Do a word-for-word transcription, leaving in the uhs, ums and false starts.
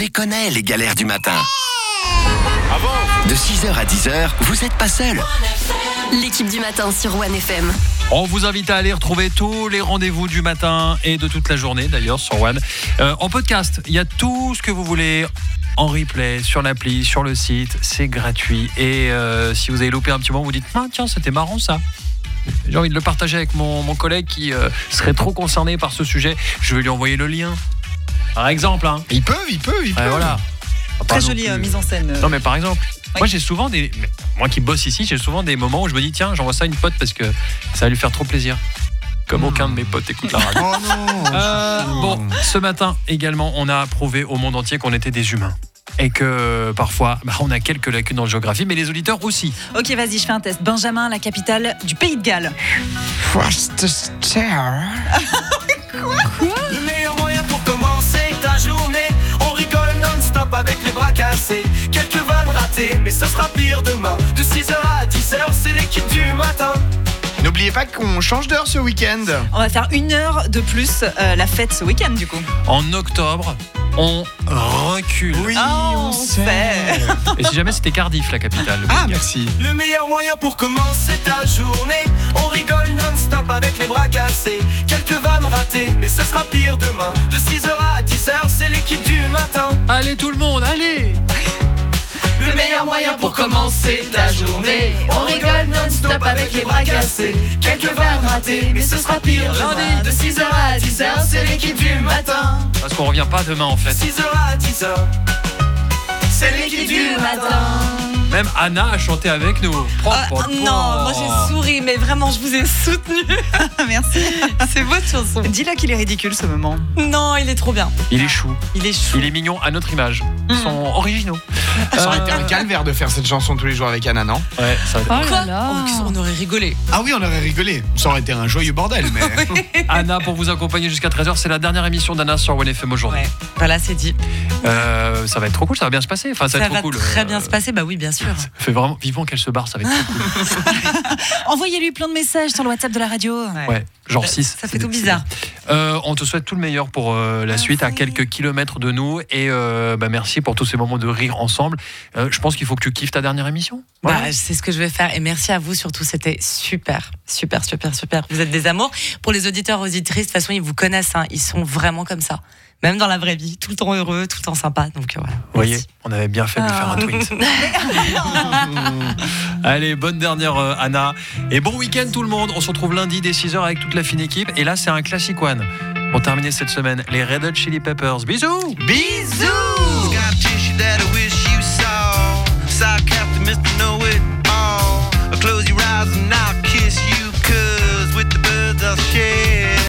les connaît, les galères du matin. De six heures à dix heures, vous n'êtes pas seul. L'équipe du matin sur One F M. On vous invite à aller retrouver tous les rendez-vous du matin et de toute la journée d'ailleurs sur One. Euh, en podcast, il y a tout ce que vous voulez en replay sur l'appli, sur le site, c'est gratuit. Et euh, si vous avez loupé un petit moment, vous dites ah, tiens, c'était marrant ça. J'ai envie de le partager avec mon, mon collègue qui euh, serait trop concerné par ce sujet. Je vais lui envoyer le lien. Par exemple. Hein. Ils peuvent, ils peuvent, ils peuvent. Ouais, voilà. Très jolie euh, mise en scène. Non mais par exemple, oui. moi j'ai souvent des, moi qui bosse ici, j'ai souvent des moments où je me dis tiens, j'envoie ça à une pote parce que ça va lui faire trop plaisir. Comme mmh. aucun de mes potes écoute la radio. Oh non. Euh, bon, ce matin également, on a prouvé au monde entier qu'on était des humains. Et que parfois, bah, on a quelques lacunes en géographie, mais les auditeurs aussi. Ok, vas-y, je fais un test. Benjamin, la capitale du Pays de Galles. Worcester. Quoi Le meilleur moyen pour commencer ta journée, on rigole non-stop avec les bras cassés. Quelques vannes ratées, mais ça sera pire demain. De six heures à dix heures, c'est l'équipe du matin. N'oubliez pas qu'on change d'heure ce week-end. On va faire une heure de plus euh, la fête ce week-end du coup. En octobre, on recule. Oui, oh, on sait. Et si jamais c'était Cardiff, la capitale. Ah, merci. Le meilleur moyen pour commencer ta journée, on rigole non-stop avec les bras cassés. Quelques vannes ratées, mais ça sera pire demain. De six heures à dix heures, c'est l'équipe du matin. Allez tout le monde, allez. Le meilleur moyen pour commencer ta journée, on rigole non-stop avec les bras cassés. Quelques vannes ratées, mais ce sera pire lundi. De six heures à dix heures, c'est l'équipe du matin. Parce qu'on revient pas demain en fait. six heures à dix heures, c'est l'équipe du matin. Même Anna a chanté avec nous. Prends, euh, prends, Non, prends. moi j'ai souri, mais vraiment je vous ai soutenu. Merci. C'est votre chanson. Dis-là qu'il est ridicule ce moment. Non, il est trop bien. Il est chou. Il est chou. Il est mignon à notre image. Ils Mm. sont originaux. Ça aurait été Euh, un calvaire de faire cette chanson tous les jours avec Anna, non? Ouais, ça va être- Oh là là. Oh, on aurait rigolé. Ah oui, on aurait rigolé. Ça aurait été un joyeux bordel, mais... Anna pour vous accompagner jusqu'à treize heures. C'est la dernière émission d'Anna sur One F M aujourd'hui. Ouais. Voilà, c'est dit. Euh, ça va être trop cool, ça va bien se passer. Enfin, ça, Ça va être va trop cool. très Euh, bien se passer. Bah oui, bien sûr. Fait vraiment vivant qu'elle se barre, ça va être trop cool. Envoyez-lui plein de messages sur le WhatsApp de la radio. Ouais, genre Ça- six. ça fait tout bizarre. Euh, on te souhaite tout le meilleur pour euh, la suite, à quelques kilomètres de nous. Et euh, bah, merci pour tous ces moments de rire ensemble. Euh, je pense qu'il faut que tu kiffes ta dernière émission. Voilà. Bah, c'est ce que je vais faire. Et merci à vous surtout. C'était super, super, super, super. Vous êtes des amours. Pour les auditeurs, auditrices, de toute façon, ils vous connaissent. Hein. Ils sont vraiment comme ça. Même dans la vraie vie. Tout le temps heureux, tout le temps sympa. Donc voilà. Vous voyez, Merci. on avait bien fait de lui faire un tweet. Allez, bonne dernière euh, Anna. Et bon week-end tout le monde. On se retrouve lundi dès six heures avec toute la fine équipe. Et là, c'est un classic one. Pour terminer cette semaine, les Red Hot Chili Peppers. Bisous. Bisous.